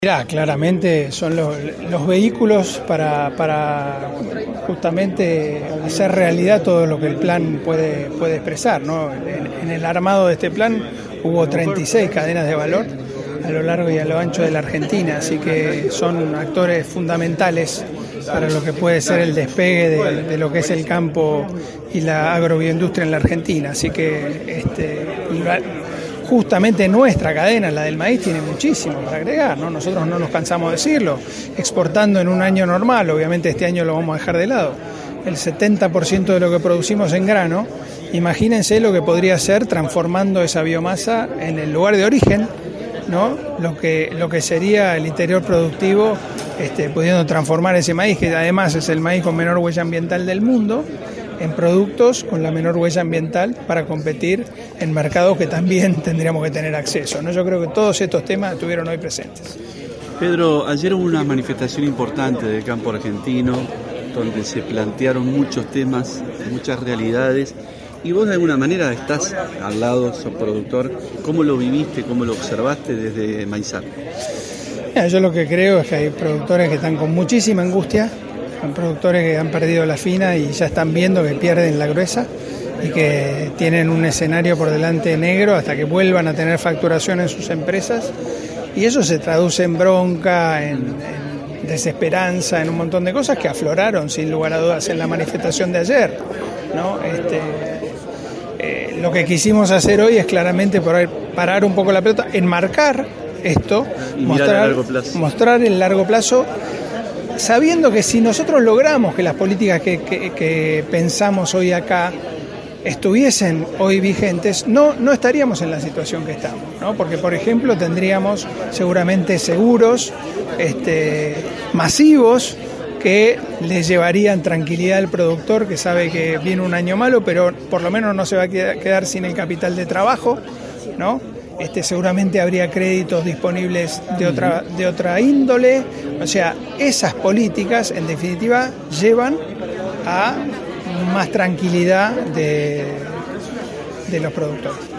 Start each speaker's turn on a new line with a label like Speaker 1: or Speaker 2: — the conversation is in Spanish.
Speaker 1: Mirá, claramente son los vehículos para justamente hacer realidad todo lo que el plan puede expresar, ¿no? En el armado de este plan hubo 36 cadenas de valor a lo largo y a lo ancho de la Argentina, así que son actores fundamentales para lo que puede ser el despegue de lo que es el campo y la agrobioindustria en la Argentina. Así que justamente nuestra cadena, la del maíz, tiene muchísimo para agregar, ¿no? Nosotros no nos cansamos de decirlo, exportando en un año normal, obviamente este año lo vamos a dejar de lado, el 70% de lo que producimos en grano, imagínense lo que podría ser transformando esa biomasa en el lugar de origen, ¿no? Lo que sería el interior productivo, pudiendo transformar ese maíz, que además es el maíz con menor huella ambiental del mundo, en productos con la menor huella ambiental para competir en mercados que también tendríamos que tener acceso, ¿no? Yo creo que todos estos temas estuvieron hoy presentes.
Speaker 2: Pedro, ayer hubo una manifestación importante del campo argentino donde se plantearon muchos temas, muchas realidades, y vos de alguna manera estás al lado, sos productor. ¿Cómo lo viviste, cómo lo observaste desde Maizar?
Speaker 1: Yo lo que creo es que hay productores que están con muchísima angustia, son productores que han perdido la fina y ya están viendo que pierden la gruesa y que tienen un escenario por delante negro hasta que vuelvan a tener facturación en sus empresas, y eso se traduce en bronca, en desesperanza, en un montón de cosas que afloraron sin lugar a dudas en la manifestación de ayer, ¿no? Lo que quisimos hacer hoy es claramente parar un poco la pelota, enmarcar esto, mostrar el largo plazo, sabiendo que si nosotros logramos que las políticas que pensamos hoy acá estuviesen hoy vigentes, no estaríamos en la situación que estamos, ¿no? Porque, por ejemplo, tendríamos seguramente seguros masivos que les llevarían tranquilidad al productor, que sabe que viene un año malo, pero por lo menos no se va a quedar sin el capital de trabajo, ¿no? Seguramente habría créditos disponibles de otra índole. O sea, esas políticas, en definitiva, llevan a más tranquilidad de los productores.